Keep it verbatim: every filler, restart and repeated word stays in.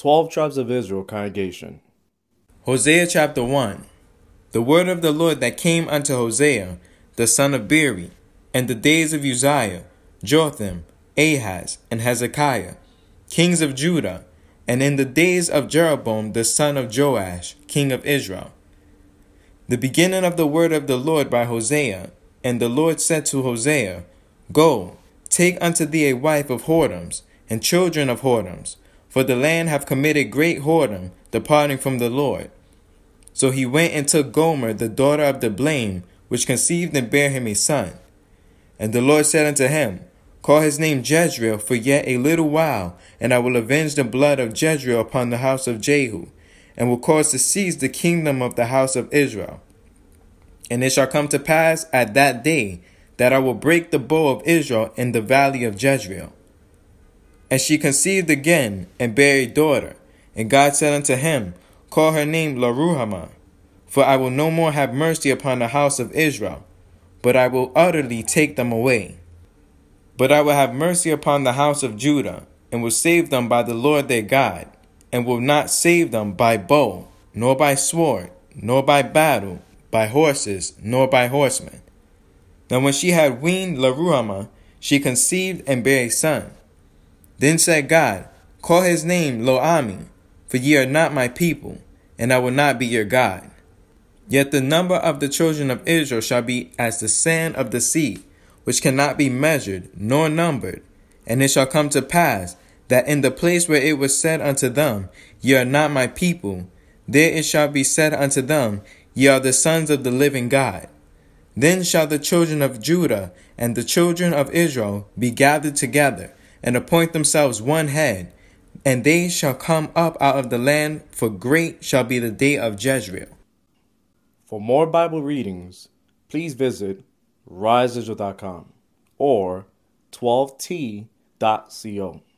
twelve Tribes of Israel congregation. Hosea chapter one. The word of the Lord that came unto Hosea, the son of Beeri, in the days of Uzziah, Jotham, Ahaz, and Hezekiah, kings of Judah, and in the days of Jeroboam the son of Joash, king of Israel. The beginning of the word of the Lord by Hosea. And the Lord said to Hosea, Go, take unto thee a wife of whoredoms, and children of whoredoms, for the land hath committed great whoredom, departing from the Lord. So he went and took Gomer, the daughter of the blame, which conceived and bare him a son. And the Lord said unto him, Call his name Jezreel, for yet a little while, and I will avenge the blood of Jezreel upon the house of Jehu, and will cause to cease the kingdom of the house of Israel. And it shall come to pass at that day that I will break the bow of Israel in the valley of Jezreel. And she conceived again, and bare a daughter. And God said unto him, Call her name Loruhamah, for I will no more have mercy upon the house of Israel, but I will utterly take them away. But I will have mercy upon the house of Judah, and will save them by the Lord their God, and will not save them by bow, nor by sword, nor by battle, by horses, nor by horsemen. Now when she had weaned Loruhamah, she conceived and bare a son. Then said God, Call his name Lo-Ammi, for ye are not my people, and I will not be your God. Yet the number of the children of Israel shall be as the sand of the sea, which cannot be measured nor numbered. And it shall come to pass, that in the place where it was said unto them, Ye are not my people, there it shall be said unto them, Ye are the sons of the living God. Then shall the children of Judah and the children of Israel be gathered together, and appoint themselves one head, and they shall come up out of the land, for great shall be the day of Jezreel. For more Bible readings, please visit rise israel dot com or twelve t dot co.